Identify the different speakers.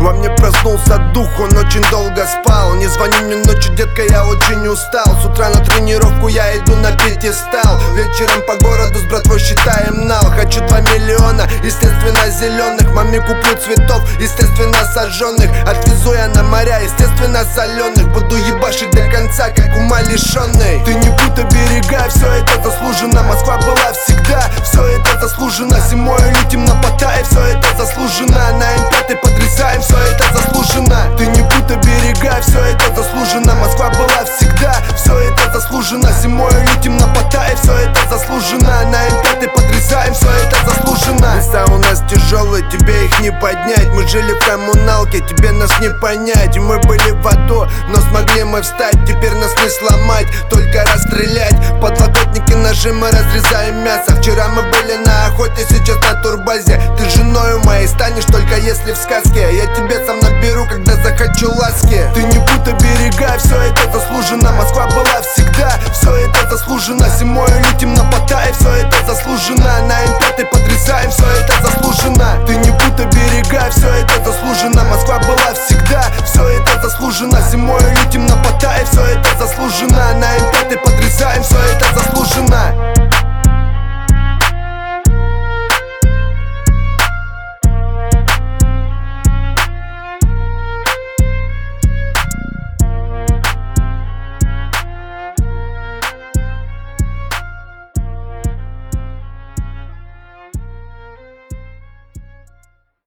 Speaker 1: Во мне проснулся дух, он очень долго спал. Не звони мне ночью, детка, я очень устал. С утра на тренировку я иду на пьедестал. Вечером по городу с братвой считаем нал. Хочу 2 миллиона, естественно зеленых. Маме куплю цветов, естественно сожженных. Отвезу я на моря, естественно соленых. Буду ебашить до конца, как умалишенный. Ты не путай берега, все это заслуженно. Москва была всегда, все это заслуженно. Зимой летим на Паттайи, все это заслуженно. На М5 потрясаем, все это заслуженно. Ты не путай берега, все это заслуженно. Москва была всегда, все это заслуженно. Зимой летим на Паттайи, все это заслуженно. На М5 потрясаем, все это заслуженно. Леса у нас тяжелые, тебе их не поднять. Мы жили в коммуналке, тебе нас не понять. И мы были в аду, но смогли мы встать. Теперь нас не сломать, только расстрелять. Подлокотники, ножи, мы разрезаем мясо. Вчера мы были на охоте, сейчас на турбазе. Ты женою моей станешь только если в сказке. Я тебе сам наберу, когда захочу ласки. Ты не путай берега, все это заслуженно.